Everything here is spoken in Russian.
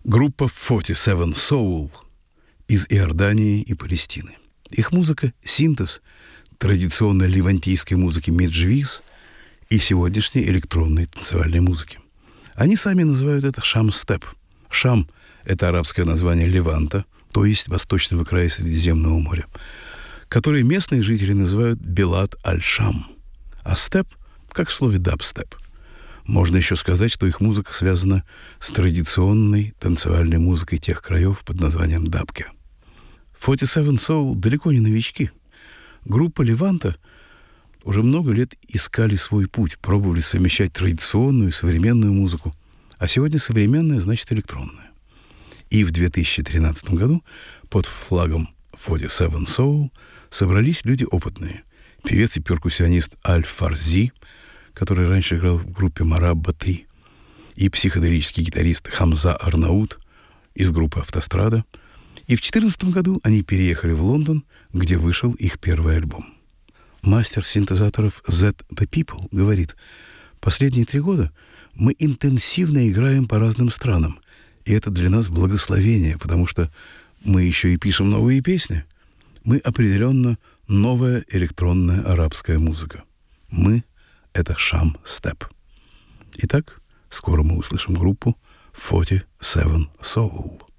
Группа 47 Soul из Иордании и Палестины. Их музыка — синтез традиционной левантийской музыки меджвиз и сегодняшней электронной танцевальной музыки. Они сами называют это шам-степ. Шам — это арабское название Леванта, то есть восточного края Средиземного моря, который местные жители называют Белад аль-Шам. А степ — как в слове дабстеп. Можно еще сказать, что их музыка связана с традиционной танцевальной музыкой тех краев под названием дабке. 47 Soul далеко не новички. Группа Леванта уже много лет искали свой путь, пробовали совмещать традиционную и современную музыку. А сегодня современная значит электронная. И в 2013 году под флагом 47 Soul собрались люди опытные. Певец и перкуссионист Аль-Фарзи, который раньше играл в группе Марабба-3, и психоделический гитарист Хамза Арнаут из группы «Автострада». И в 2014 году они переехали в Лондон, где вышел их первый альбом. Мастер синтезаторов Z The People говорит: «Последние 3 года мы интенсивно играем по разным странам, и это для нас благословение, потому что мы еще и пишем новые песни. Мы определенно новая электронная арабская музыка. Мы — это шам-степ». Итак, скоро мы услышим группу 47 Soul.